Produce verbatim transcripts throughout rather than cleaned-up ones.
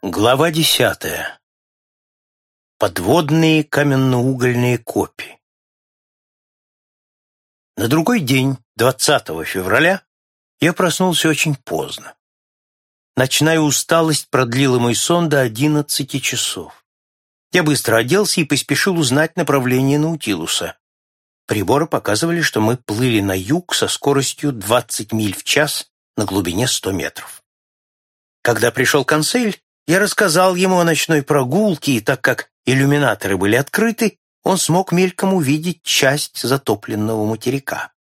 Глава десятая. Подводные каменноугольные копи. На другой день, двадцатого февраля, я проснулся очень поздно. Ночная усталость продлила мой сон до одиннадцати часов. Я быстро оделся и поспешил узнать направление Наутилуса. Приборы показывали, что мы плыли на юг со скоростью двадцать миль в час на глубине ста метров. Когда пришел консель, я рассказал ему о ночной прогулке, и так как иллюминаторы были открыты, он смог мельком увидеть часть затопленного материка.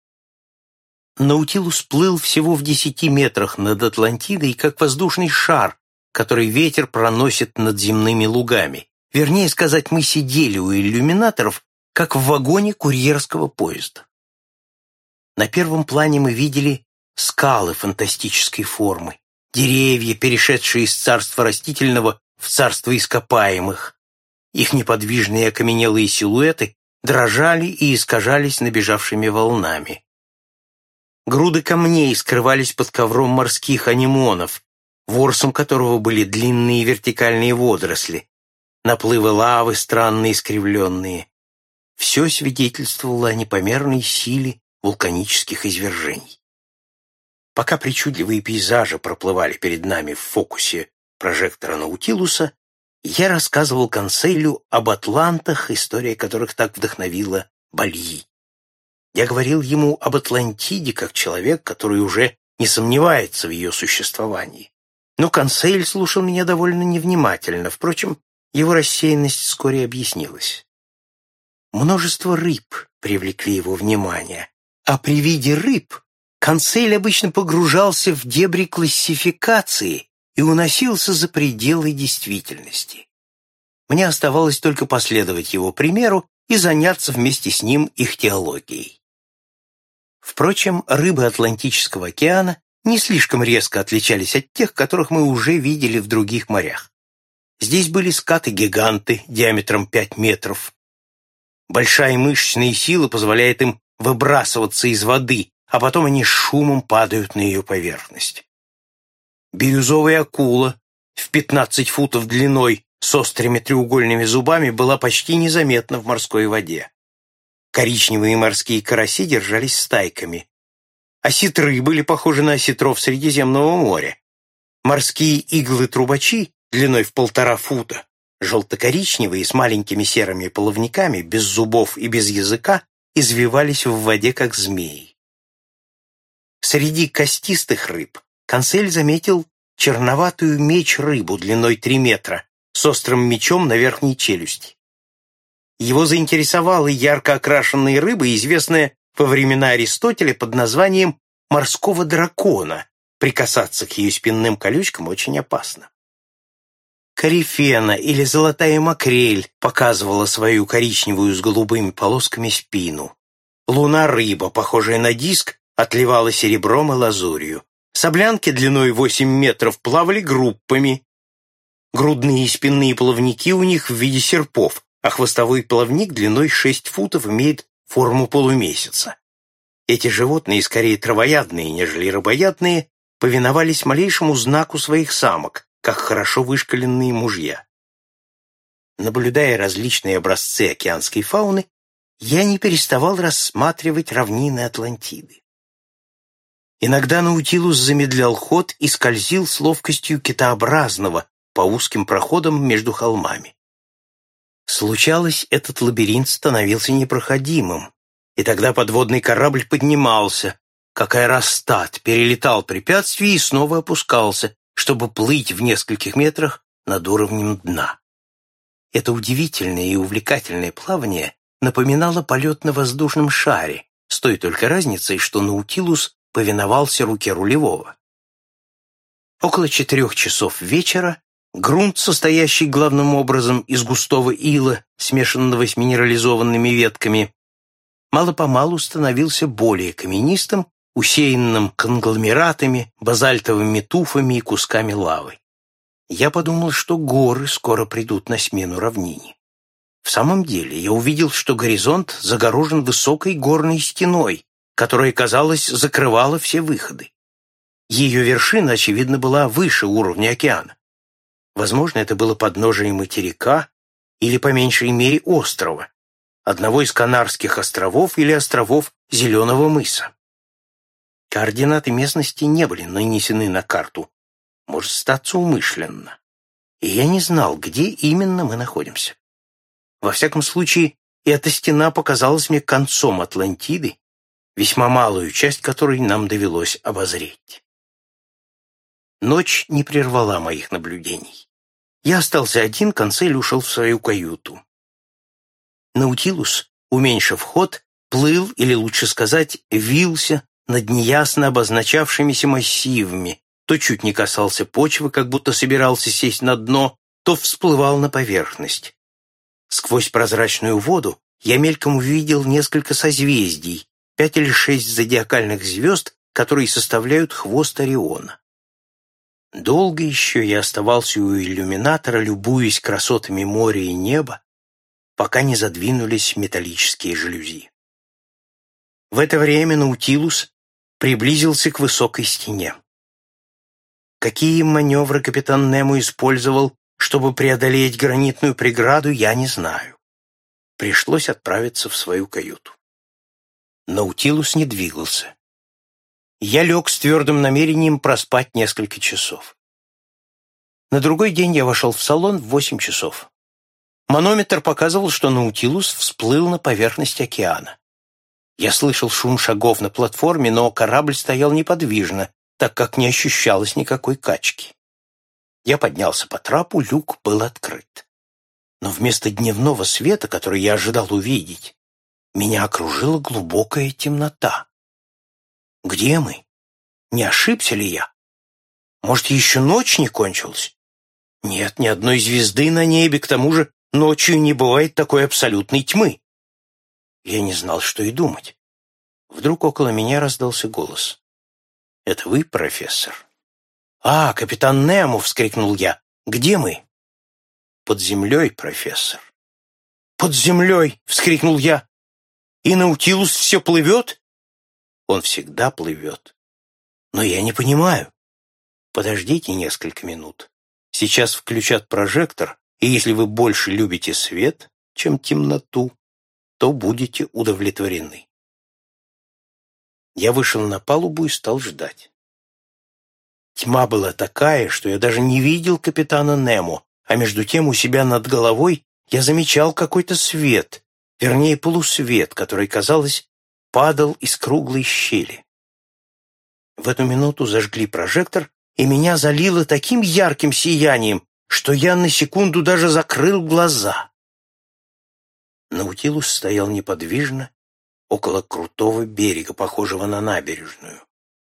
Наутилус плыл всего в десяти метрах над Атлантидой, как воздушный шар, который ветер проносит над земными лугами. Вернее сказать, мы сидели у иллюминаторов, как в вагоне курьерского поезда. На первом плане мы видели скалы фантастической формы, деревья, перешедшие из царства растительного в царство ископаемых. Их неподвижные окаменелые силуэты дрожали и искажались набежавшими волнами. Груды камней скрывались под ковром морских анемонов, ворсом которого были длинные вертикальные водоросли, наплывы лавы странные искривленные. Все свидетельствовало о непомерной силе вулканических извержений. Пока причудливые пейзажи проплывали перед нами в фокусе прожектора Наутилуса, я рассказывал конселю об атлантах, история которых так вдохновила Бальи. Я говорил ему об Атлантиде как человек, который уже не сомневается в ее существовании. Но консель слушал меня довольно невнимательно, впрочем, его рассеянность вскоре объяснилась. Множество рыб привлекли его внимание, а при виде рыб консель обычно погружался в дебри классификации и уносился за пределы действительности. Мне оставалось только последовать его примеру и заняться вместе с ним их теологией. Впрочем, рыбы Атлантического океана не слишком резко отличались от тех, которых мы уже видели в других морях. Здесь были скаты-гиганты диаметром пять метров. Большая мышечная сила позволяет им выбрасываться из воды, а потом они с шумом падают на ее поверхность. Бирюзовая акула в пятнадцать футов длиной с острыми треугольными зубами была почти незаметна в морской воде. Коричневые морские караси держались стайками. Осетры были похожи на осетров Средиземного моря. Морские иглы-трубачи длиной в полтора фута, желто-коричневые с маленькими серыми плавниками, без зубов и без языка, извивались в воде, как змеи. Среди костистых рыб консель заметил черноватую меч-рыбу длиной три метра с острым мечом на верхней челюсти. Его заинтересовала ярко окрашенная рыба, известная во времена Аристотеля под названием морского дракона. Прикасаться к ее спинным колючкам очень опасно. Корифена или золотая макрель показывала свою коричневую с голубыми полосками спину. Луна-рыба, похожая на диск, отливала серебром и лазурью. Соблянки длиной восемь метров плавали группами. Грудные и спинные плавники у них в виде серпов, а хвостовой плавник длиной шесть футов имеет форму полумесяца. Эти животные, скорее травоядные, нежели рыбоядные, повиновались малейшему знаку своих самок, как хорошо вышкаленные мужья. Наблюдая различные образцы океанской фауны, я не переставал рассматривать равнины Атлантиды. Иногда Наутилус замедлял ход и скользил с ловкостью китообразного по узким проходам между холмами. Случалось, этот лабиринт становился непроходимым, и тогда подводный корабль поднимался, как аэростат, перелетал препятствия и снова опускался, чтобы плыть в нескольких метрах над уровнем дна. Это удивительное и увлекательное плавание напоминало полет на воздушном шаре, с той только разницей, что Наутилус повиновался руке рулевого. Около четырех часов вечера грунт, состоящий главным образом из густого ила, смешанного с минерализованными ветками, мало-помалу становился более каменистым, усеянным конгломератами, базальтовыми туфами и кусками лавы. Я подумал, что горы скоро придут на смену равнине. В самом деле, я увидел, что горизонт загорожен высокой горной стеной, которая, казалось, закрывала все выходы. Ее вершина, очевидно, была выше уровня океана. Возможно, это было подножие материка или, по меньшей мере, острова, одного из Канарских островов или островов Зеленого мыса. Координаты местности не были нанесены на карту, может статься умышленно, и я не знал, где именно мы находимся. Во всяком случае, эта стена показалась мне концом Атлантиды, весьма малую часть которой нам довелось обозреть. Ночь не прервала моих наблюдений. Я остался один, Консель ушел в свою каюту. Наутилус, уменьшив ход, плыл, или лучше сказать, вился над неясно обозначавшимися массивами, то чуть не касался почвы, как будто собирался сесть на дно, то всплывал на поверхность. Сквозь прозрачную воду я мельком увидел несколько созвездий, пять или шесть зодиакальных звезд, которые составляют хвост Ориона. Долго еще я оставался у иллюминатора, любуясь красотами моря и неба, пока не задвинулись металлические жалюзи. В это время Наутилус приблизился к высокой стене. Какие маневры капитан Немо использовал, чтобы преодолеть гранитную преграду, я не знаю. Пришлось отправиться в свою каюту. Наутилус не двигался. Я лег с твердым намерением проспать несколько часов. На другой день я вошел в салон в восемь часов. Манометр показывал, что Наутилус всплыл на поверхность океана. Я слышал шум шагов на платформе, но корабль стоял неподвижно, так как не ощущалось никакой качки. Я поднялся по трапу, люк был открыт. Но вместо дневного света, который я ожидал увидеть, меня окружила глубокая темнота. Где мы? Не ошибся ли я? Может, еще ночь не кончилась? Нет, ни одной звезды на небе, к тому же ночью не бывает такой абсолютной тьмы. Я не знал, что и думать. Вдруг около меня раздался голос. «Это вы, профессор?» «А, капитан Немо!» — вскрикнул я. «Где мы?» «Под землей, профессор». «Под землей!» — вскрикнул я. «И Наутилус все плывет?» «Он всегда плывет. Но я не понимаю». «Подождите несколько минут. Сейчас включат прожектор, и если вы больше любите свет, чем темноту, то будете удовлетворены». Я вышел на палубу и стал ждать. Тьма была такая, что я даже не видел капитана Немо, а между тем у себя над головой я замечал какой-то свет, вернее полусвет, который, казалось, падал из круглой щели. В эту минуту зажгли прожектор, и меня залило таким ярким сиянием, что я на секунду даже закрыл глаза. Наутилус стоял неподвижно около крутого берега, похожего на набережную.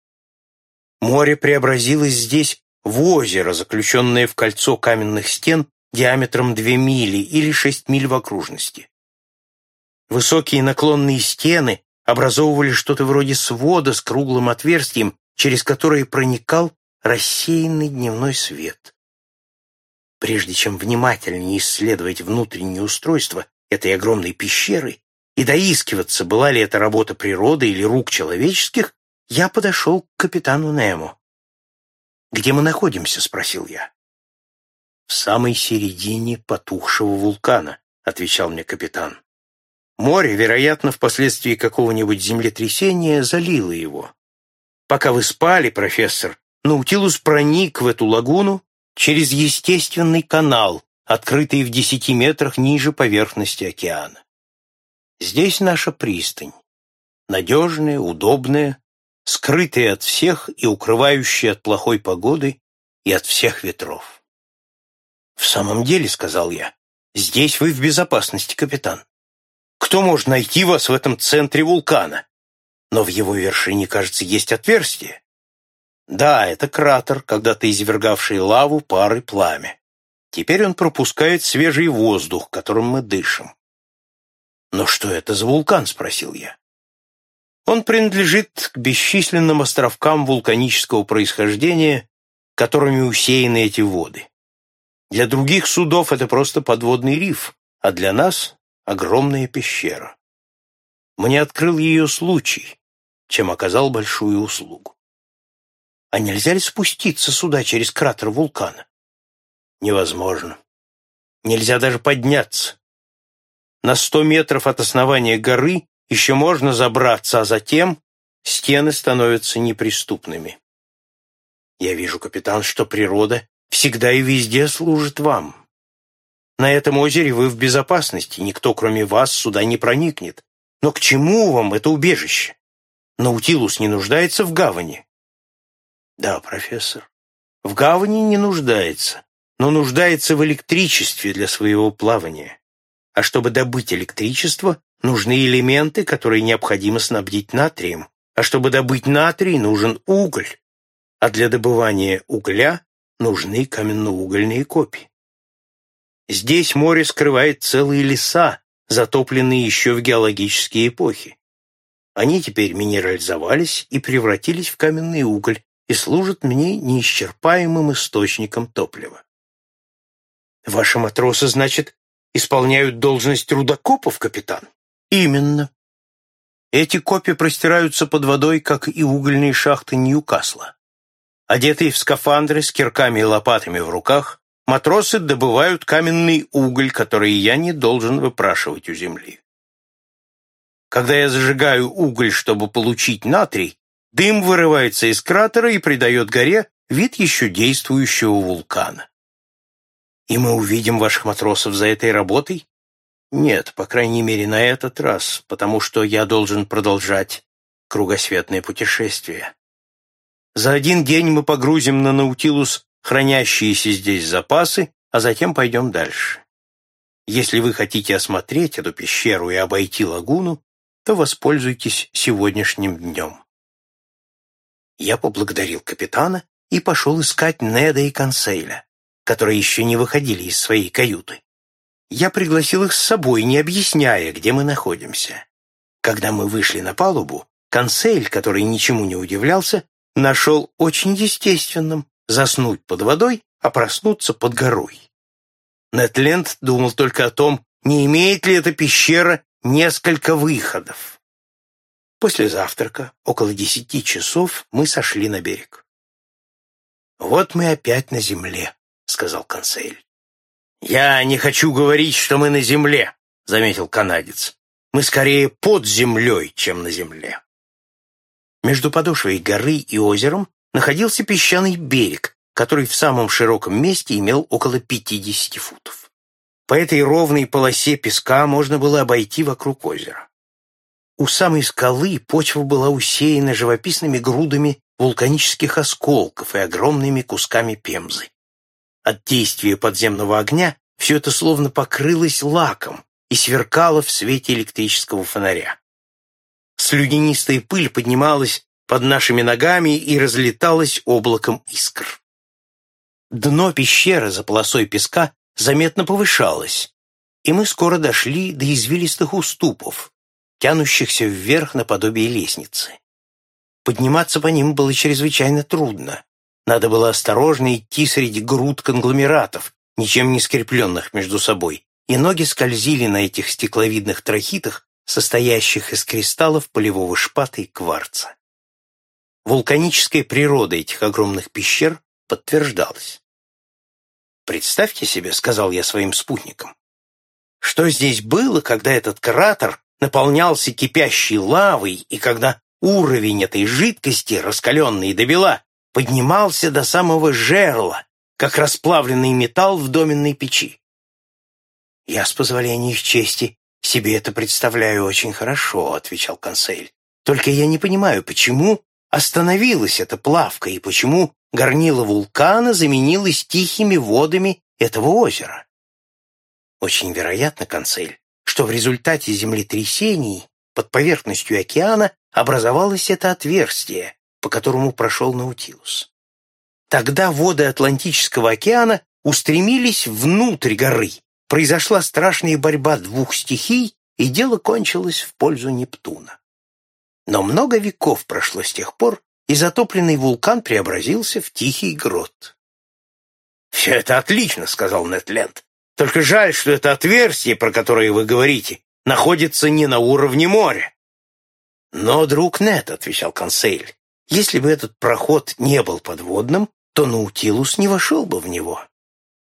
Море преобразилось здесь в озеро, заключенное в кольцо каменных стен диаметром две мили или шесть миль в окружности. Высокие наклонные стены образовывали что-то вроде свода с круглым отверстием, через которое проникал рассеянный дневной свет. Прежде чем внимательнее исследовать внутреннее устройство этой огромной пещеры и доискиваться, была ли это работа природы или рук человеческих, я подошел к капитану Немо. «Где мы находимся?» — спросил я. «В самой середине потухшего вулкана», — отвечал мне капитан. «Море, вероятно, впоследствии какого-нибудь землетрясения залило его. Пока вы спали, профессор, Наутилус проник в эту лагуну через естественный канал, открытый в десяти метрах ниже поверхности океана. Здесь наша пристань, надежная, удобная, скрытая от всех и укрывающая от плохой погоды и от всех ветров». «В самом деле, — сказал я, — здесь вы в безопасности, капитан. Кто может найти вас в этом центре вулкана? Но в его вершине, кажется, есть отверстие. Да, это кратер, когда-то извергавший лаву, пар и пламя. Теперь он пропускает свежий воздух, которым мы дышим». «Но что это за вулкан?» — спросил я. «Он принадлежит к бесчисленным островкам вулканического происхождения, которыми усеяны эти воды. Для других судов это просто подводный риф, а для нас — огромная пещера. Мне открыл ее случай, чем оказал большую услугу. А нельзя ли спуститься сюда через кратер вулкана?» Невозможно. Нельзя даже подняться. На сто метров от основания горы еще можно забраться, а затем стены становятся неприступными. Я вижу, капитан, что природа всегда и везде служит вам. На этом озере вы в безопасности, никто, кроме вас, сюда не проникнет. Но к чему вам это убежище? Наутилус не нуждается в гавани. Да, профессор, в гавани не нуждается, но нуждается в электричестве для своего плавания. А чтобы добыть электричество, нужны элементы, которые необходимо снабдить натрием. А чтобы добыть натрий, нужен уголь. А для добывания угля нужны каменноугольные копи. Здесь море скрывает целые леса, затопленные еще в геологические эпохи. Они теперь минерализовались и превратились в каменный уголь и служат мне неисчерпаемым источником топлива. Ваши матросы, значит, исполняют должность рудокопов, капитан? Именно. Эти копи простираются под водой, как и угольные шахты Ньюкасла. Одетые в скафандры с кирками и лопатами в руках, матросы добывают каменный уголь, который я не должен выпрашивать у земли. Когда я зажигаю уголь, чтобы получить натрий, дым вырывается из кратера и придает горе вид еще действующего вулкана. И мы увидим ваших матросов за этой работой? Нет, по крайней мере, на этот раз, потому что я должен продолжать кругосветное путешествие. За один день мы погрузим на Наутилус хранящиеся здесь запасы, а затем пойдем дальше. Если вы хотите осмотреть эту пещеру и обойти лагуну, то воспользуйтесь сегодняшним днем. Я поблагодарил капитана и пошел искать Неда и Консейля, которые еще не выходили из своей каюты. Я пригласил их с собой, не объясняя, где мы находимся. Когда мы вышли на палубу, Консейль, который ничему не удивлялся, нашел очень естественным заснуть под водой, а проснуться под горой. Нед Ленд думал только о том, не имеет ли эта пещера несколько выходов. После завтрака, около десяти часов, мы сошли на берег. «Вот мы опять на земле», — сказал Консейль. «Я не хочу говорить, что мы на земле», — заметил канадец. «Мы скорее под землей, чем на земле». Между подошвой горы и озером находился песчаный берег, который в самом широком месте имел около пятидесяти футов. По этой ровной полосе песка можно было обойти вокруг озера. У самой скалы почва была усеяна живописными грудами вулканических осколков и огромными кусками пемзы. От действия подземного огня все это словно покрылось лаком и сверкало в свете электрического фонаря. Слюдянистая пыль поднималась под нашими ногами и разлеталась облаком искр. Дно пещеры за полосой песка заметно повышалось, и мы скоро дошли до извилистых уступов, тянущихся вверх наподобие лестницы. Подниматься по ним было чрезвычайно трудно. Надо было осторожно идти среди груд конгломератов, ничем не скрепленных между собой, и ноги скользили на этих стекловидных трахитах, состоящих из кристаллов полевого шпата и кварца. Вулканическая природа этих огромных пещер подтверждалась. «Представьте себе, — сказал я своим спутникам, — что здесь было, когда этот кратер наполнялся кипящей лавой и когда уровень этой жидкости, раскаленной до бела, поднимался до самого жерла, как расплавленный металл в доменной печи. Я, с позволения их чести, себе это представляю очень хорошо, — отвечал Консейль. Только я не понимаю, почему остановилась эта плавка и почему горнило вулкана заменилось тихими водами этого озера. Очень вероятно, Консейль, что в результате землетрясений под поверхностью океана образовалось это отверстие, по которому прошел Наутилус. Тогда воды Атлантического океана устремились внутрь горы, произошла страшная борьба двух стихий, и дело кончилось в пользу Нептуна. Но много веков прошло с тех пор, и затопленный вулкан преобразился в тихий грот. «Все это отлично», — сказал Нед Ленд. «Только жаль, что это отверстие, про которое вы говорите, находится не на уровне моря». «Но, друг Нед, — отвечал Консейль, — если бы этот проход не был подводным, то Наутилус не вошел бы в него».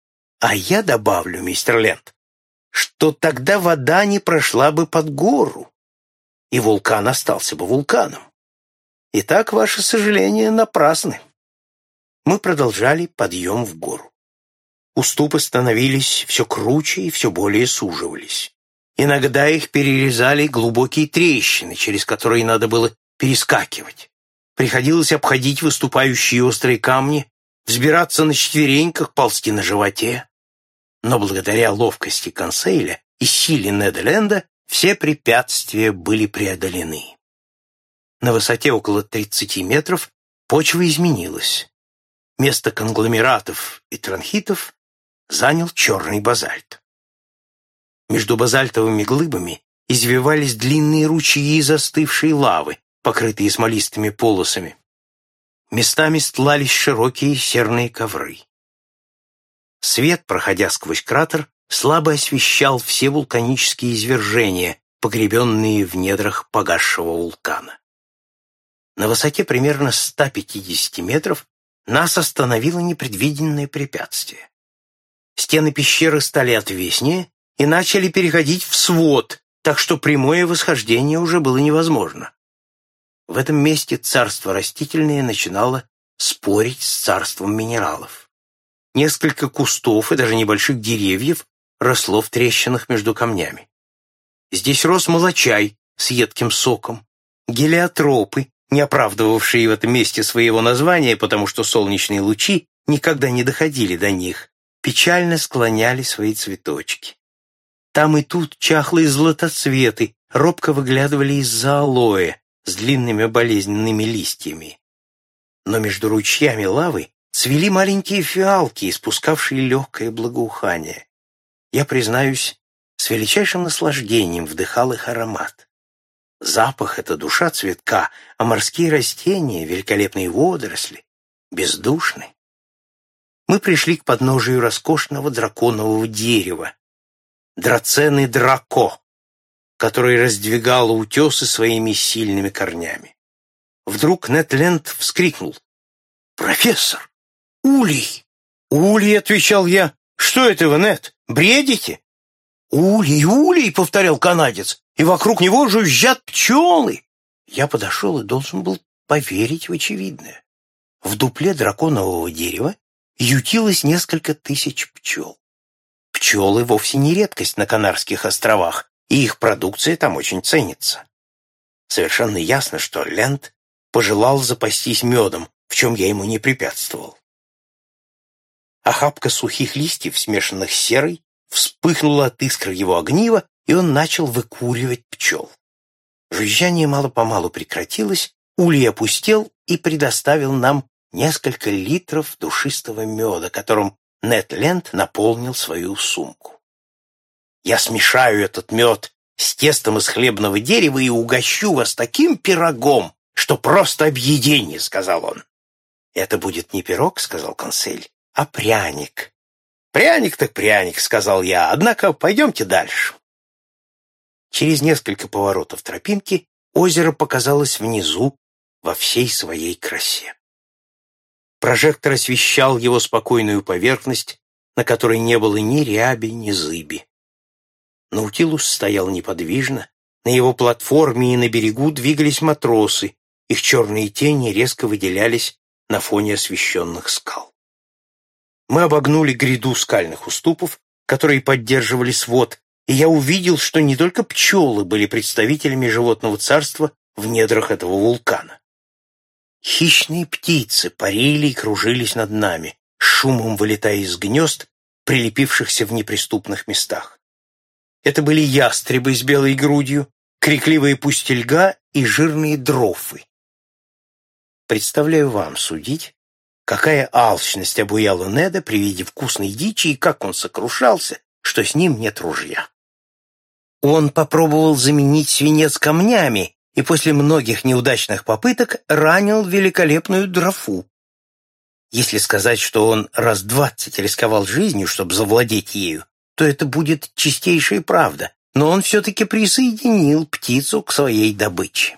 А я добавлю, мистер Ленд, что тогда вода не прошла бы под гору, и вулкан остался бы вулканом. Итак, ваши сожаления напрасны. Мы продолжали подъем в гору. Уступы становились все круче и все более суживались. Иногда их перерезали глубокие трещины, через которые надо было перескакивать. Приходилось обходить выступающие острые камни, взбираться на четвереньках, ползти на животе. Но благодаря ловкости Консейля и силе Неда Ленда все препятствия были преодолены. На высоте около тридцати метров почва изменилась. Место конгломератов и транхитов занял черный базальт. Между базальтовыми глыбами извивались длинные ручьи застывшей лавы, покрытые смолистыми полосами. Местами стлались широкие серные ковры. Свет, проходя сквозь кратер, слабо освещал все вулканические извержения, погребенные в недрах погасшего вулкана. На высоте примерно ста пятидесяти метров нас остановило непредвиденное препятствие. Стены пещеры стали отвеснее и начали переходить в свод, так что прямое восхождение уже было невозможно. В этом месте царство растительное начинало спорить с царством минералов. Несколько кустов и даже небольших деревьев росло в трещинах между камнями. Здесь рос молочай с едким соком, гелиотропы, не оправдывавшие в этом месте своего названия, потому что солнечные лучи никогда не доходили до них, печально склоняли свои цветочки. Там и тут чахлые златоцветы робко выглядывали из-за алоэ с длинными болезненными листьями. Но между ручьями лавы цвели маленькие фиалки, испускавшие легкое благоухание. Я, признаюсь, с величайшим наслаждением вдыхал их аромат. Запах — это душа цветка, а морские растения, великолепные водоросли, бездушны. Мы пришли к подножию роскошного драконового дерева, драцены драко, который раздвигало утесы своими сильными корнями. Вдруг Нед Ленд вскрикнул: «Профессор! Улей!» «Улей!» — отвечал я. «Что это вы, Нед, бредите?» «Улей, улей!» — повторял канадец. «И вокруг него жужжат пчелы!» Я подошел и должен был поверить в очевидное. В дупле драконового дерева ютилось несколько тысяч пчел. Пчелы вовсе не редкость на Канарских островах, и их продукция там очень ценится. Совершенно ясно, что Ленд пожелал запастись медом, в чем я ему не препятствовал. Охапка сухих листьев, смешанных с серой, вспыхнула от искр его огнива, и он начал выкуривать пчел. Жужжание мало-помалу прекратилось, улей опустел и предоставил нам несколько литров душистого меда, которым Нед Ленд наполнил свою сумку. «Я смешаю этот мед с тестом из хлебного дерева и угощу вас таким пирогом, что просто объеденье», — сказал он. «Это будет не пирог», — сказал Консель, — «а пряник». «Пряник так пряник», — сказал я, — «однако пойдемте дальше». Через несколько поворотов тропинки озеро показалось внизу во всей своей красе. Прожектор освещал его спокойную поверхность, на которой не было ни ряби, ни зыби. Наутилус стоял неподвижно, на его платформе и на берегу двигались матросы, их черные тени резко выделялись на фоне освещенных скал. Мы обогнули гряду скальных уступов, которые поддерживали свод, и я увидел, что не только пчелы были представителями животного царства в недрах этого вулкана. Хищные птицы парили и кружились над нами, шумом вылетая из гнезд, прилепившихся в неприступных местах. Это были ястребы с белой грудью, крикливые пустельга и жирные дрофы. Представляю вам судить, какая алчность обуяла Неда при виде вкусной дичи и как он сокрушался, что с ним нет ружья. Он попробовал заменить свинец камнями и после многих неудачных попыток ранил великолепную дрофу. Если сказать, что он раз двадцать рисковал жизнью, чтобы завладеть ею, то это будет чистейшая правда, но он все-таки присоединил птицу к своей добыче.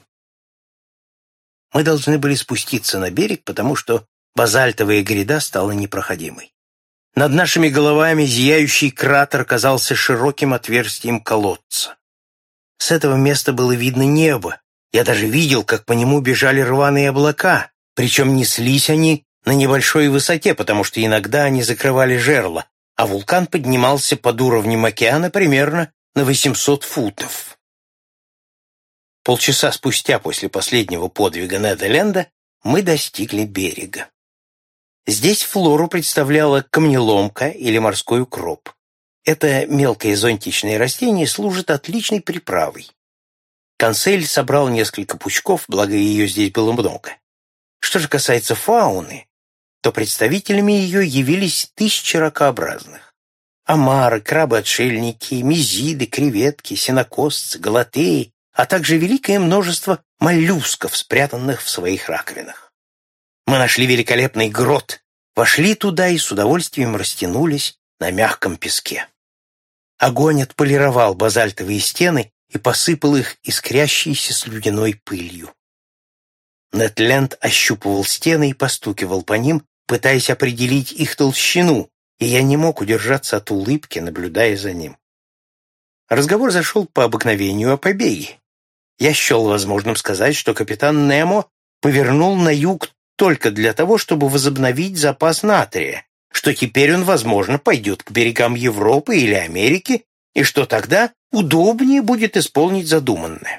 Мы должны были спуститься на берег, потому что базальтовая гряда стала непроходимой. Над нашими головами зияющий кратер казался широким отверстием колодца. С этого места было видно небо. Я даже видел, как по нему бежали рваные облака, причем неслись они на небольшой высоте, потому что иногда они закрывали жерла, а вулкан поднимался под уровнем океана примерно на восемьсот футов. Полчаса спустя после последнего подвига Неда Ленда мы достигли берега. Здесь флору представляла камнеломка или морской укроп. Это мелкое зонтичное растение служит отличной приправой. Консель собрал несколько пучков, благо ее здесь было много. Что же касается фауны, то представителями ее явились тысячи ракообразных. Омары, крабы-отшельники, мезиды, креветки, сенокосцы, галатеи, а также великое множество моллюсков, спрятанных в своих раковинах. Мы нашли великолепный грот, вошли туда и с удовольствием растянулись на мягком песке. Огонь отполировал базальтовые стены и посыпал их искрящейся слюдяной пылью. Нед Ленд ощупывал стены и постукивал по ним, пытаясь определить их толщину, и я не мог удержаться от улыбки, наблюдая за ним. Разговор зашел по обыкновению о побеге. Я счел возможным сказать, что капитан Немо повернул на юг только для того, чтобы возобновить запас натрия, что теперь он, возможно, пойдет к берегам Европы или Америки, и что тогда удобнее будет исполнить задуманное.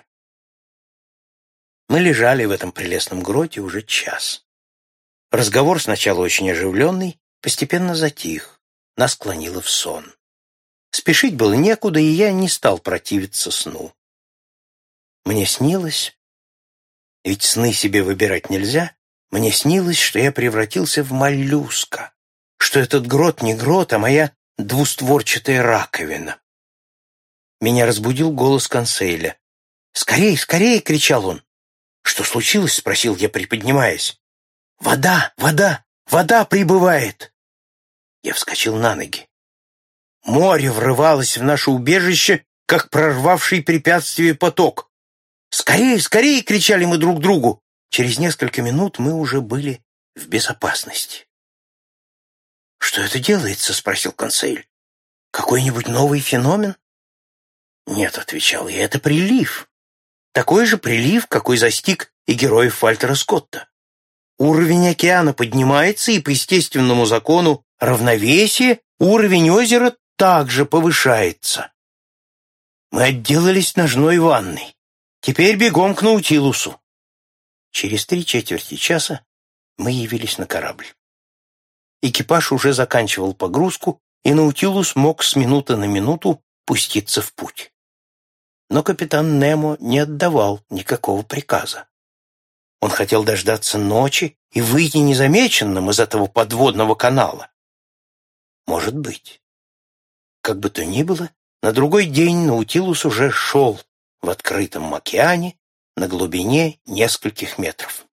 Мы лежали в этом прелестном гроте уже час. Разговор сначала очень оживленный, постепенно затих, нас клонило в сон. Спешить было некуда, и я не стал противиться сну. Мне снилось, ведь сны себе выбирать нельзя, мне снилось, что я превратился в моллюска, что этот грот не грот, а моя двустворчатая раковина. Меня разбудил голос Консейля. «Скорей, скорей!» — кричал он. «Что случилось?» — спросил я, приподнимаясь. «Вода, вода, вода прибывает!» Я вскочил на ноги. Море врывалось в наше убежище, как прорвавший препятствие поток. «Скорее, скорее!» — кричали мы друг другу. Через несколько минут мы уже были в безопасности. «Что это делается?» — спросил Консель. «Какой-нибудь новый феномен?» «Нет», — отвечал я, — «это прилив. Такой же прилив, какой застиг и героев Вальтера Скотта. Уровень океана поднимается, и по естественному закону равновесия уровень озера также повышается. Мы отделались ножной ванной. Теперь бегом к Наутилусу». Через три четверти часа мы явились на корабль. Экипаж уже заканчивал погрузку, и Наутилус мог с минуты на минуту пуститься в путь. Но капитан Немо не отдавал никакого приказа. Он хотел дождаться ночи и выйти незамеченным из этого подводного канала. Может быть. Как бы то ни было, на другой день Наутилус уже шел в открытом океане на глубине нескольких метров.